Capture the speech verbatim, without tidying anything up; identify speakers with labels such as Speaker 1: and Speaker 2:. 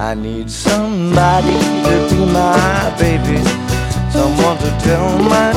Speaker 1: I need somebody to be my baby, someone to tell my